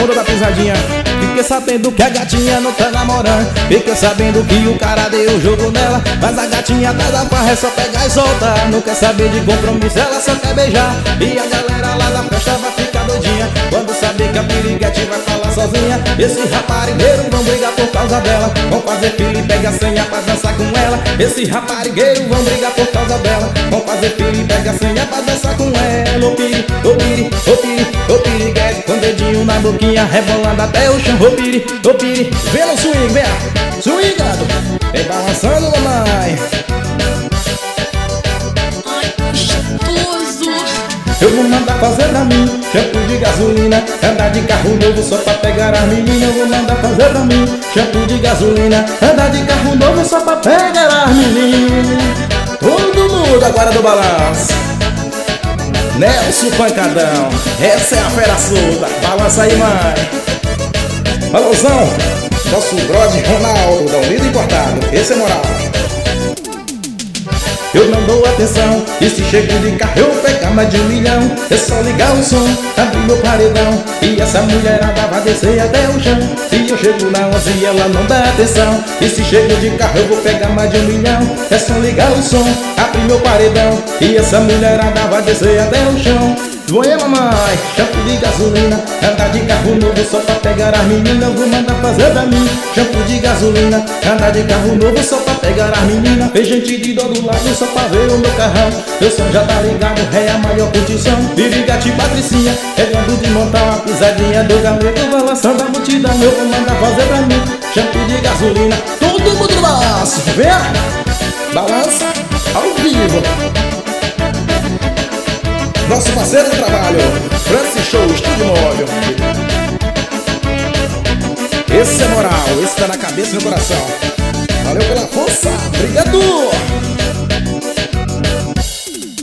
onda da pisadinha. Fiquei sabendo que a gatinha não tá namorando. Fiquei sabendo que o cara deu o jogo nela, mas a gatinha tá da farra, é só pegar e soltar. Não quer saber de compromisso, ela só quer beijar. E a galera lá da festa vai ficar doidinha quando saber que a piriguete vai falar sozinha. Esse raparigueiro vão brigar por causa dela, vão fazer filho e pega a senha pra dançar com ela. Esse raparigueiro vão brigar por causa dela, vão fazer filho e pega a senha pra dançar com ela. Ô piri, ô piri, ô piri, ô piriguete, com dedinho na boquinha, rebolando até o chão. Ô piri, vem no swing, vem, swingado, vem balançando, mamãe. Ai, gostoso. Eu vou mandar fazer pra mim shampoo de gasolina, andar de carro novo só pra pegar as meninas. Eu vou mandar fazer pra mim shampoo de gasolina, andar de carro novo só pra pegar as meninas. Todo mundo agora do balanço. Nelson Pancadão, essa é a fera solta. Balança aí, mãe. Alôzão, nosso brother Ronaldo, da Unido Importado, esse é moral. Eu não dou atenção, e se chego de carro eu vou pegar mais de 1 milhão. É só ligar o som, abrir meu paredão, e essa mulherada vai descer até o chão. Se eu chego na 11 e ela não dá atenção, e se chego de carro eu vou pegar mais de 1 milhão. É só ligar o som, abrir meu paredão, e essa mulherada vai descer até o chão. Voe mamãe, shampoo de gasolina, andar de carro novo só pra pegar as meninas. Eu vou mandar fazer pra mim shampoo de gasolina, andar de carro novo só pra pegar as meninas. Vem gente de todo lado só pra ver o meu carrão. Meu som já tá ligado, é a maior curtição. Piriguete Patricinha, pegando de montar uma pisadinha do galego, balançando a multidão. Eu vou mandar fazer pra mim shampoo de gasolina. Todo mundo no balanço, vem, balança ao vivo. Nosso parceiro do trabalho, Francis Show, Estúdio Móvel. Esse é moral, esse tá na cabeça e no coração. Valeu pela força, obrigado!